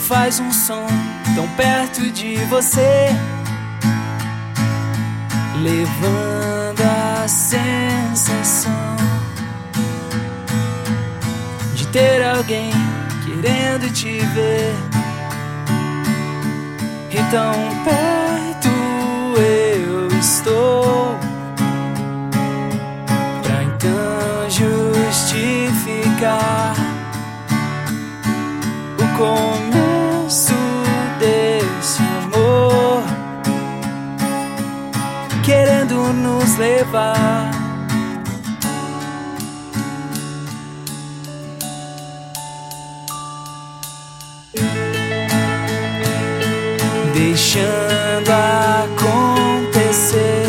faz um som tão perto de você, levando a sensação de ter alguém querendo te ver. E tão perto eu estou pra então justificar o começo desse amor, querendo nos levar. Deixando acontecer,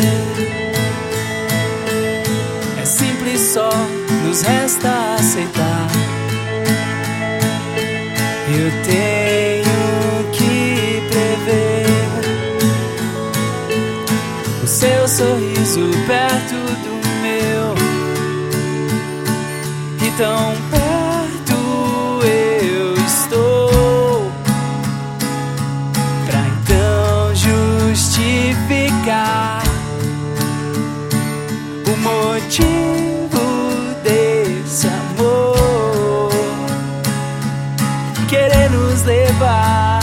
é simples, só nos resta aceitar. Eu tenho que prever o seu sorriso perto do meu, e tão perto eu estou pra então justificar o motivo desse amor, querer nos levar.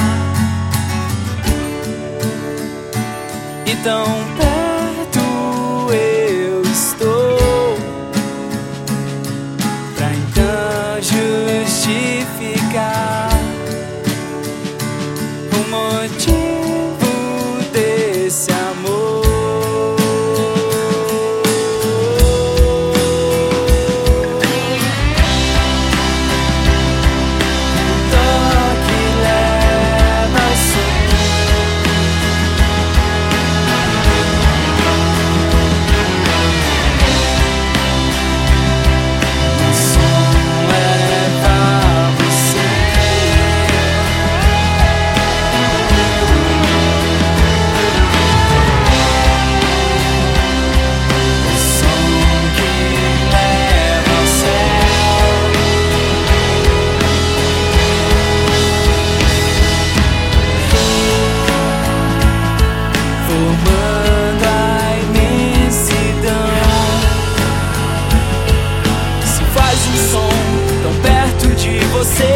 E tão perto eu estou pra então justificar o motivo desse amor. Formando a imensidão, se faz um som tão perto de você,